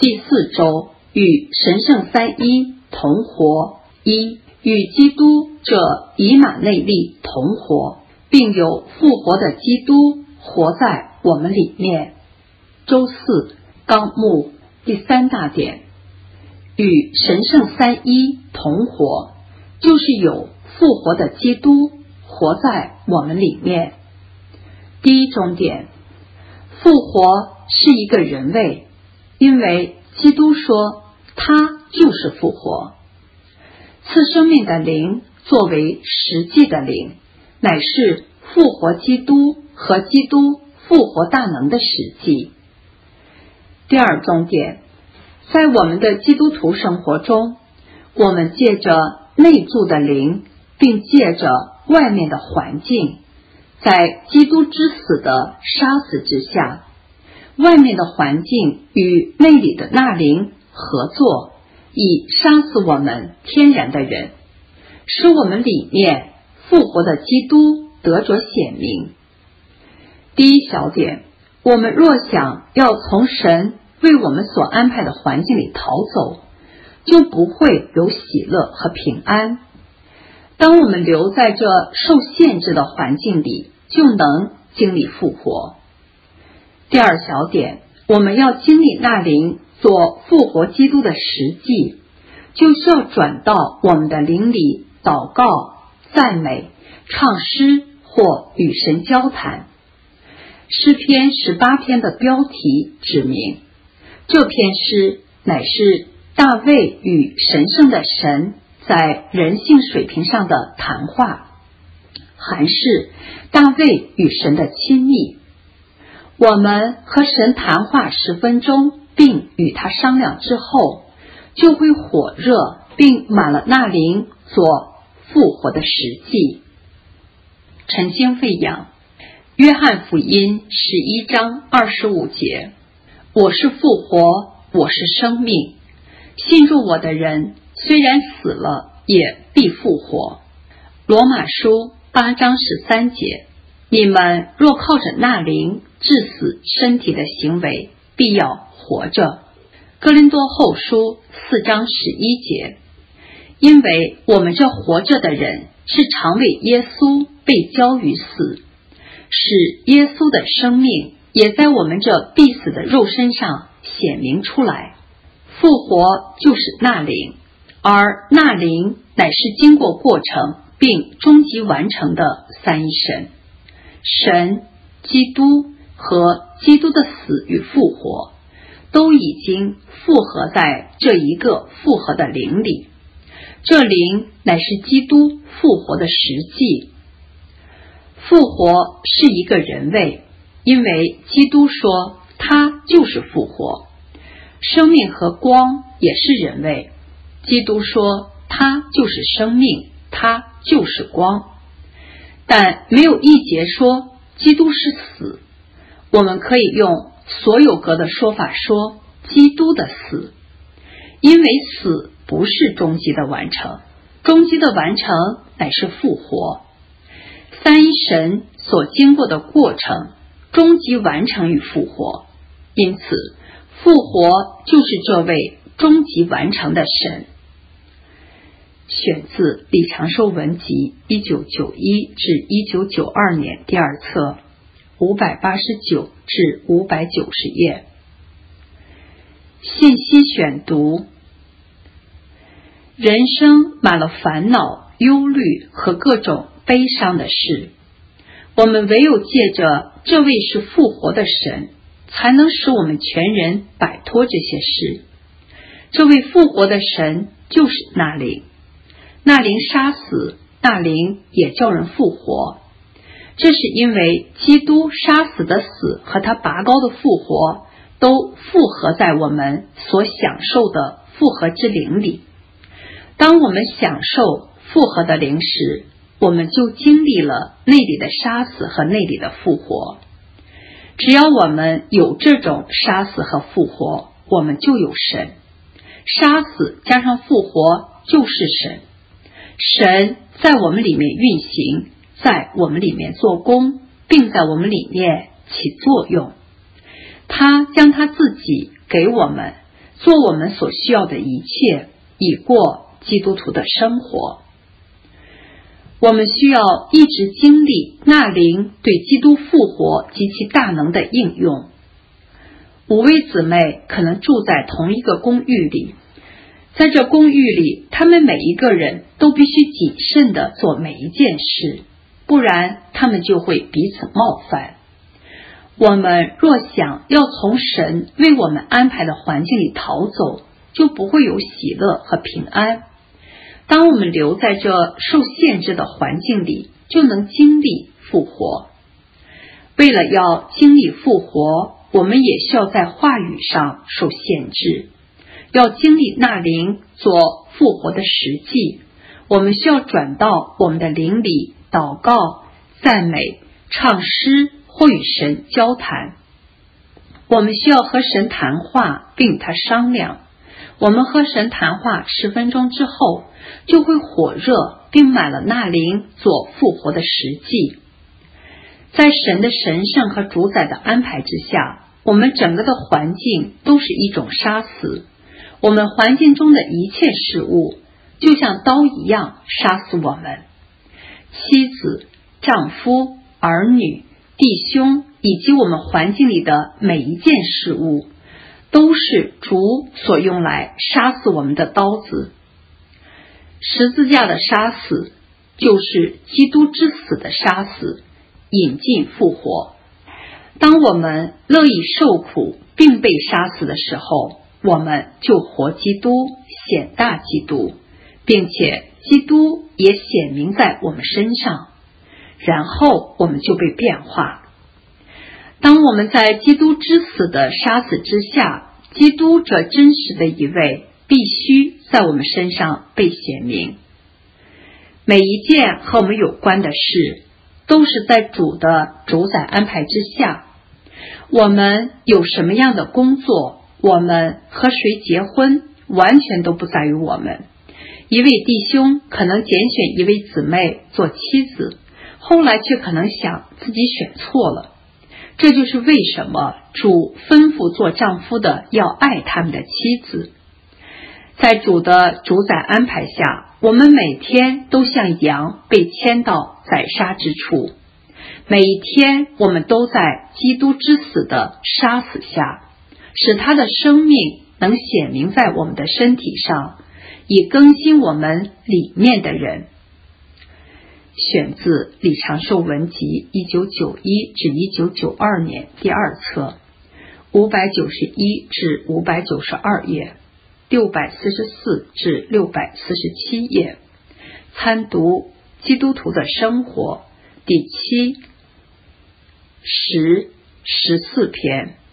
第4周与神圣三一同活。一、与基督这以马内利同活，并有复活的基督活在我们里面。周4纲目第3大点，与神圣三一同活，就是有复活的基督活在我们里面。第一中点，复活是一个人位，因为基督说他就是复活。赐生命的灵作为实际的灵，乃是复活基督和基督复活大能的实际。第二重点，在我们的基督徒生活中，我们借着内住的灵，并借着外面的环境，在基督之死的杀死之下，外面的环境与内里的那灵合作，以杀死我们天然的人，使我们里面复活的基督得着显明。第一小点，我们若想要从神为我们所安排的环境里逃走，就不会有喜乐和平安。当我们留在这受限制的环境里，就能经历复活。第二小点，我们要经历那灵做复活基督的实际，就需要转到我们的灵里祷告、赞美、唱诗或与神交谈。诗篇18篇的标题指明，这篇诗乃是大卫与神圣的神在人性水平上的谈话，含示大卫与神的亲密。我们和神谈话10分钟，并与他商量之后，就会火热并满了那灵做复活的实际。晨经喂养，约翰福音11章25节，我是复活，我是生命，信入我的人，虽然死了，也必复活。罗马书8章13节，你们若靠着那灵致死身体的行为，必要活着。哥林多后书4章11节，因为我们这活着的人是常为耶稣被交于死，使耶稣的生命也在我们这必死的肉身上显明出来。复活就是那灵，而那灵乃是经过过程并终极完成的三一神。神、基督和基督的死与复活都已经复合在这一个复合的灵里，这灵乃是基督复活的实际。复活是一个人位，因为基督说他就是复活。生命和光也是人位，基督说他就是生命，他就是光。但没有一节说基督是死，我们可以用所有格的说法说基督的死，因为死不是终极的完成，终极的完成乃是复活。三一神所经过的过程，终极完成与复活，因此复活就是这位终极完成的神。选自李长寿文集1991至1992年第2册589至590页。信息选读，人生满了烦恼、忧虑和各种悲伤的事，我们唯有借着这位是复活的神，才能使我们全人摆脱这些事。这位复活的神就是那灵，那灵杀死，那灵也叫人复活。这是因为基督杀死的死和他拔高的复活都复合在我们所享受的复合之灵里。当我们享受复合的灵时，我们就经历了内里的杀死和内里的复活。只要我们有这种杀死和复活，我们就有神。杀死加上复活就是神。神在我们里面运行，在我们里面做工，并在我们里面起作用。他将他自己给我们， 做我们所需要的一切，以过基督徒的生活。我们需要一直经历那灵对基督复活及其大能的应用。5位姊妹可能住在同一个公寓里，在这公寓里，他们每一个人都必须谨慎地做每一件事，不然他们就会彼此冒犯。我们若想要从神为我们安排的环境里逃走，就不会有喜乐和平安。当我们留在这受限制的环境里，就能经历复活。为了要经历复活，我们也需要在话语上受限制，要经历那灵做复活的实际。我们需要转到我们的灵里祷告、赞美、唱诗或与神交谈。我们需要和神谈话，并与他商量。我们和神谈话10分钟之后，就会火热并满了那灵做复活的实际。在神的神圣和主宰的安排之下，我们整个的环境都是一种杀死。我们环境中的一切事物就像刀一样杀死我们。妻子、丈夫、儿女、弟兄以及我们环境里的每一件事物，都是主所用来杀死我们的刀子。十字架的杀死就是基督之死的杀死，引进复活。当我们乐意受苦并被杀死的时候，我们就活基督，显大基督，并且基督也显明在我们身上，然后我们就被变化。当我们在基督之死的杀死之下，基督这真实的一位必须在我们身上被显明。每一件和我们有关的事都是在主的主宰安排之下。我们有什么样的工作，我们和谁结婚，完全都不在于我们。一位弟兄可能拣选一位姊妹做妻子，后来却可能想自己选错了。这就是为什么主吩咐做丈夫的要爱他们的妻子。在主的主宰安排下，我们每天都像羊被牵到宰杀之处。每一天我们都在基督之死的杀死下，使他的生命能显明在我们的身体上，以更新我们里面的人。选自李长寿文集1991至1992年第2册，591至592页，644至647页。参读基督徒的生活第7、10、14篇。